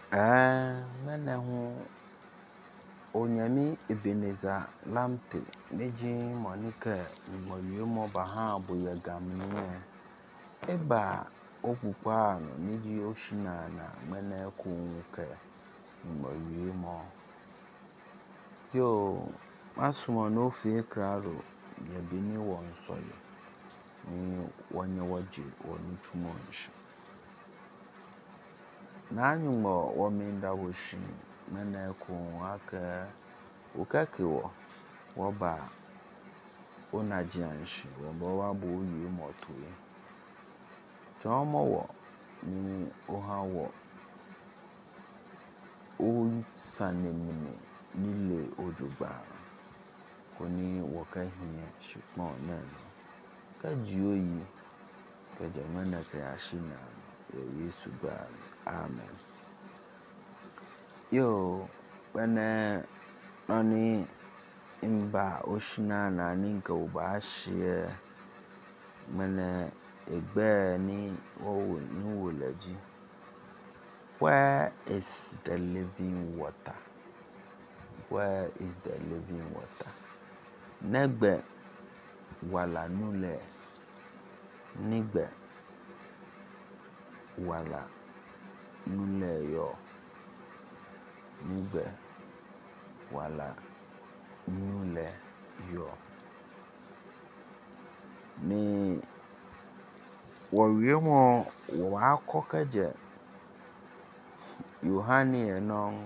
Mene ho onyame Ebenezer Lamte neji monike ngmoyumo bahabo ya gamnie eba okpukpa no neji oshina na mene kunke ngmoyumo yo masumo no fi kraro ya bini wonsoye ni wonye waje wonuchumonshi na anyumo wominda woshi mene kun ake ukakiwo woba onajianshi wobo wabo uyi motoye chomo wo ni ohawo o sanemune nile ojugba koni wakahiye shipon neno kajioyi kajamana kayashina ya Yesu ba amen. Yo bene nani imba oshina na ninka ubashie mene egbe ni wolaji. Where is the living water? Where is the living water? Negbe wala nule. Nigbe wala nule yo. Nigbe wala nule yo. Ni wawemo wakokeje Yohani enong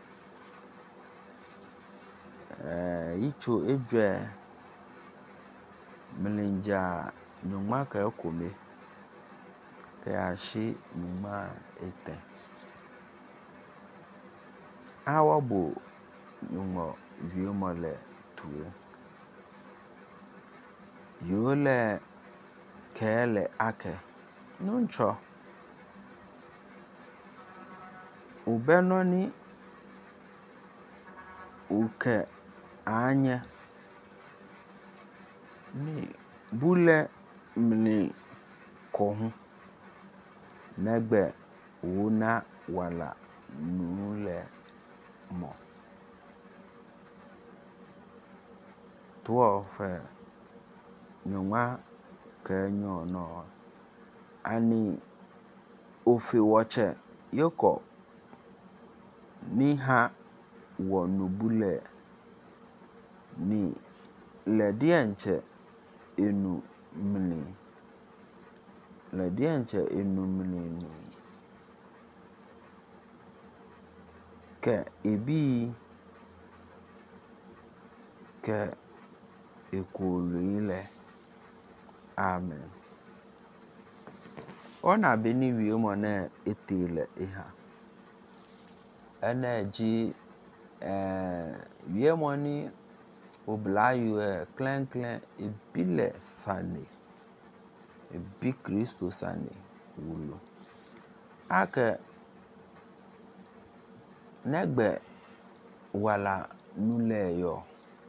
icho ejwe melinja nyuma ka ekome ka ashi nyuma ete awabo nyuma viomole tuwe yole kele ake nuncho ubenoni uke anye ni bule mni kohun negbe wona wala nule mo 12 nyuma kenyo no ani ofe woche yoko ni ha wonubule ni ledienche enu mni ni ke ebi ke ekulile amen. Ona beni wiemo na etile iha ene ji wiemo ni oblayo klen ebile sane ebi Kristo sane wulo ake negbe wala nule yo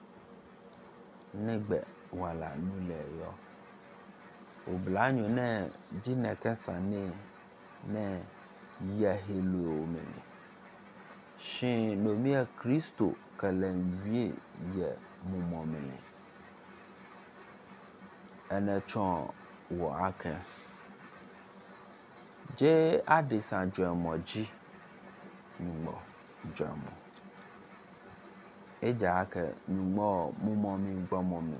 oblanyo ne jineke sane ne yahelo meni shin nomia Kristo kalenwie ye mumomeni ene chon wo ake je adisa jomoji nyumo jomo eja ake nyumo mumomi gbomomi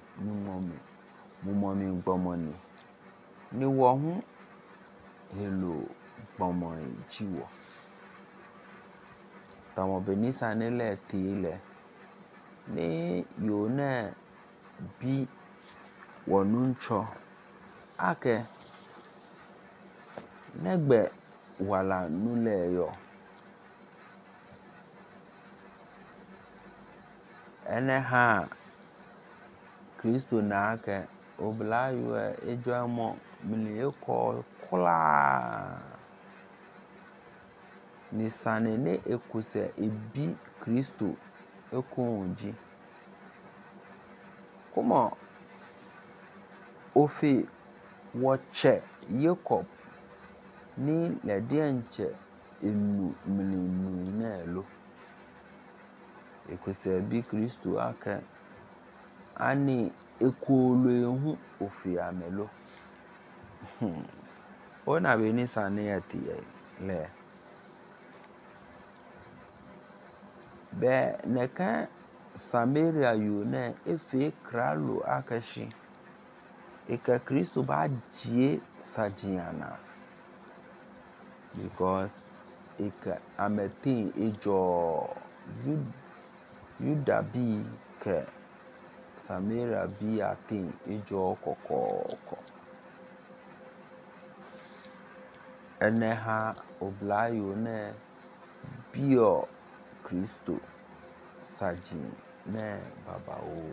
mumomi gbomoni ni wo hu helo gbomo jiwo tamo benisa nile tile ni yone bi wonuncho ake negbe wala nule yo ene ha Kristo na ake oblayo ejomo milieko kula ni sane ne ekuse ebi Kristo ekunji kuma ofi woche Jacob ni ledienche enu mlinu nelo ekusa bi Kristo aka ani ekolo ehu ofia melo ona beni sane yati le be neka Samaria yu ne efe kralo akashi eka Kristo ba jie sajiana because eka ametin ejo Yuda bi ke Samaria bi atin ejo kokoko ene ha oblayo ne bio Kristo sajin ne baba o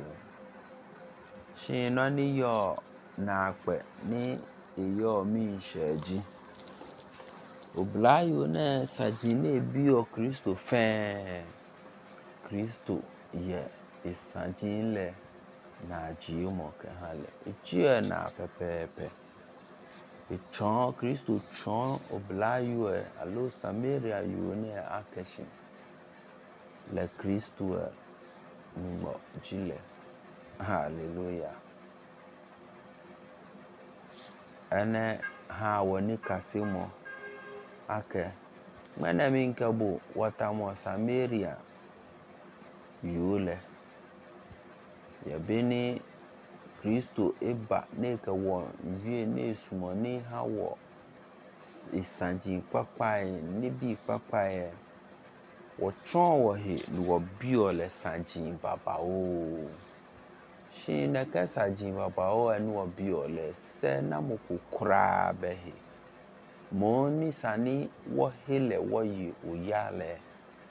shino ni yo na ape ni eyo mi sheji oblayo ne sajin ne bio Kristo fe Kristo ye isajin le na jimo ke hale ejie na pepepe echon Kristo chon oblayo alo Samaria yo ne akeshi le Kristo mo jile hallelujah ene ha woni kasimo ake mena minkabo watamo Samaria yule yabeni Kristo eba ne ka wo nwie ne sumo ne ha wo isanjin papai ne bi papai wo tron wo he wo bio le sanjin baba o shi na ka sanjin baba o enu wo bio le se na mukukura behe mo ni sani wo hele wo yi oyale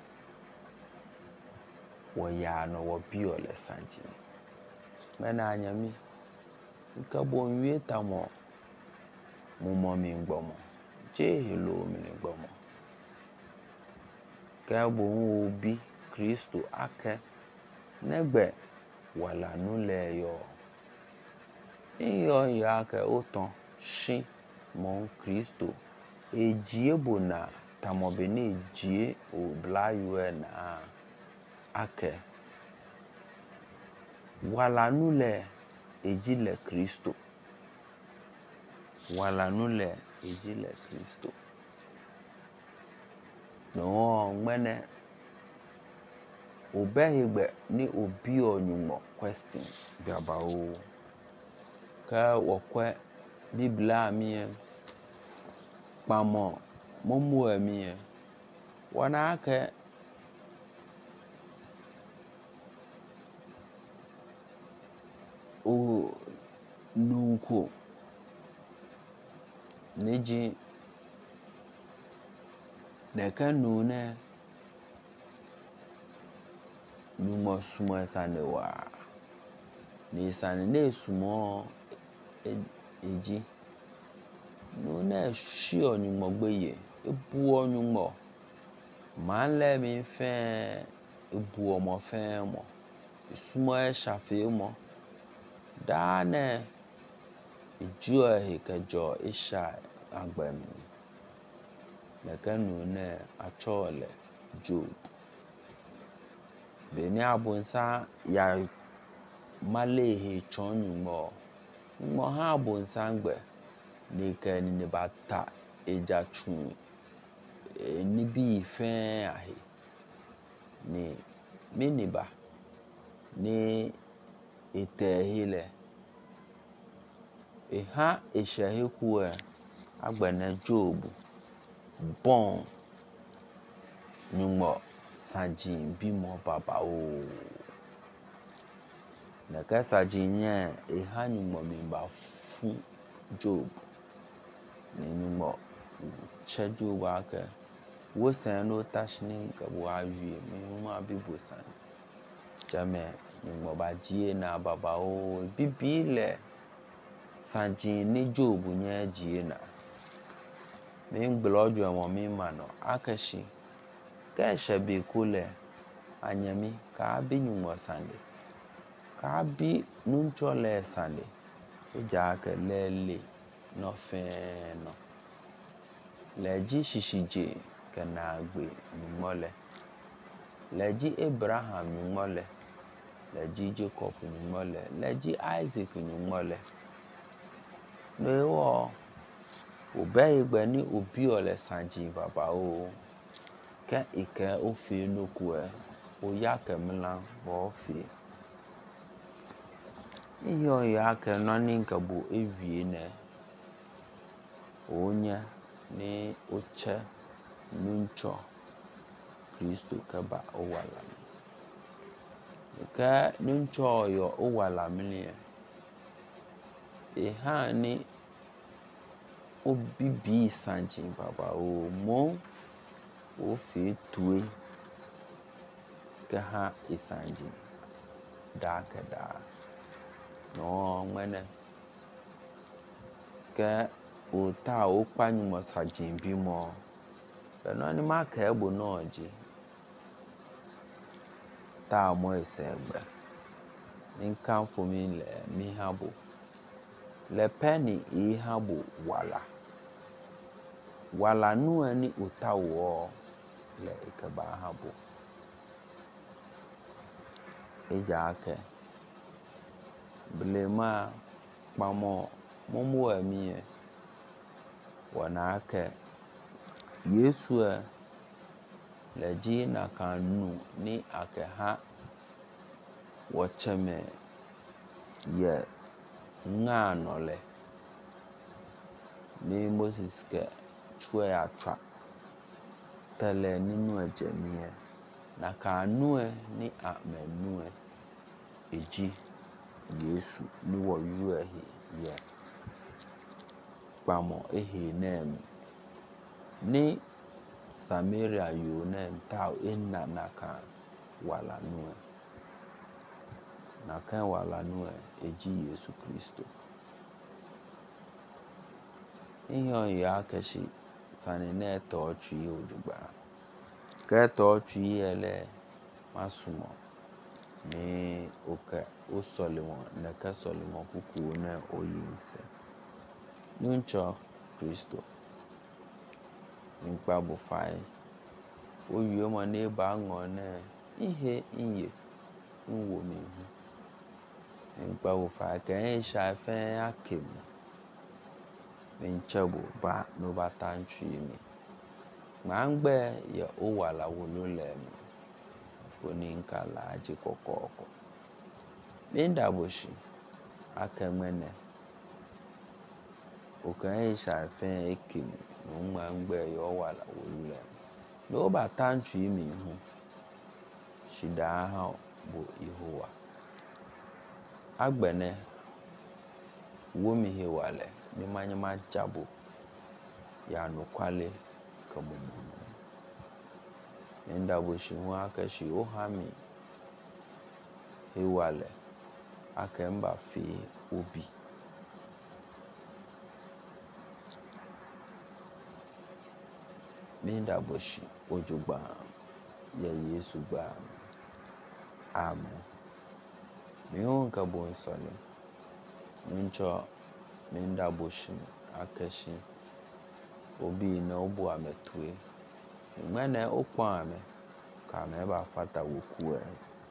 wo ya no wo bio le sanjin mena anyami nkabo nwie tamo mo mi ngbomo je hello mi ngbomo kabo obi Kristo ake negbe wala nule yo iyo ya ke oton shi mo Kristo ejie bona tamobe ne ejie oblayo na ake wala nule ejile Kristo wala nule ejile Kristo no ngmene obehigbe ni obi onyumo questions biaba o ka wokwe biblia mi pamo momu ami wana ake o nuko neji neka nune numo sumo sanewa ni sane ne sumo eji nune shi onyumo gbeye ebu onyumo manle mi fe ebu omo fe mo sumo e shafe mo dane ijo hikejo isha agbem lekanu ne achole Job beni abunsa ya malehe chonyumo mo ha abunsa ngbe ni ke ni bata eja chun ni bi fe ahe ni miniba ni etehile eha eshaheku agbene Job bon nyumo sajin bimo baba o na ka sajin ye eha nyumo mimba fu Job ni nyumo che Job ake wo san no tashni ka bo awie mi ma bibo san jame nyumo ba jie na baba o bibile sajin ni Job nye jie na mi ngbelojo mo mi mano akashi ka shebe kule anyami ka bi nyumo sande ka bi nunchole sande eja ke lele no fe no leji shishije kenagbe nyumole leji Abraham nyumole leji Jacob nyumole leji Isaac nyumole newo obe igbe ni obi ole sanji baba o ke ike ofi nokue o ya kemla ofi iyo ya ke noni nke bu evie ne onye ni oche nuncho Kristo keba owala ke nuncho yo owala mini ha ni obibi sanji baba o mo o fi tue ke ha isanji da ke da no mene ke o ta o panyu mo sanji bimo no ni ma ke bo no ji ta mo isegbe nkan fo mi le mi habo le penny e habo wala nu ani utawo le ikeba habo eja ke blema pamo momo emi wana ke Yesu leji na kanu ni ake ha wocheme ye nganole ni Moses ke chue atwa tele ninu ejemie na kanu ni amenu eji Yesu ni wo yu ye pamo nem ni Samaria yo nem ta enna naka wala nu na kan wala nu eji Yesu Kristo iyo ya keshi sani ne to twi ojugba ke to twi ele masumo ni oke o solimo na ka solimo kuku na oyinse nuncho Kristo nkpa bo fai o yo mo ne ba ngone ihe inye nwo mi hu nkpa bo fai ke sha fe akem menchebo ba no batantwi mi mangbe ye o wala wolo le mi oni nkala aji kokoko minda boshi akemene o kan sha fe ekim no mangbe ye o wala wolo le no batantwi mi hu shida ha bo Yehowa agbene wo mi he wale ni manyama jabo ya no kwale kamumu enda bo shi hu aka shi o hami he wale aka mba fi obi minda bo shi ojugba ya Yesu gba amen mi hon ka bon sole ncho minda bo shi aka shi obi na obu ametue ngene okwa ame ka me ba fata woku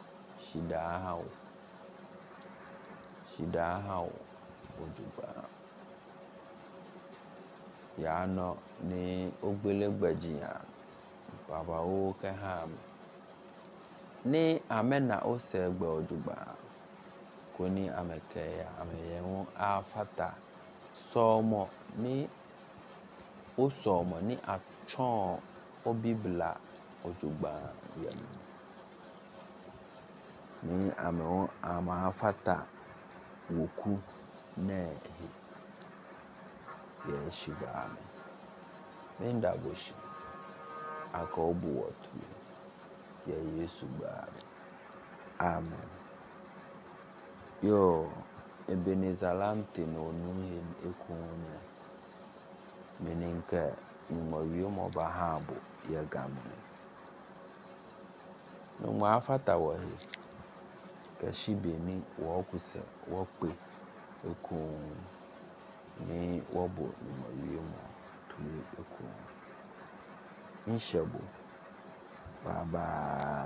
shida ha ojugba ya no ni ogbelegbeji ya baba o ke ha ni amena o se gbe ojugba ko ni ameke ya ameye won afata somo ni o somo ni atchon obibla ojugba yem ni amewon ama afata woku ne ye shiba minda boshi aka obu wotu ye Yesu gba amen yo ebenezalante no nuhin ekunya meninke nmoyo mo bahabo ye gamne no ma afata wahi kashibe ni wo kuse wo pe ekun ni wobo nmoyo mo tu ekun nhyɛ bɔ. Bye bye.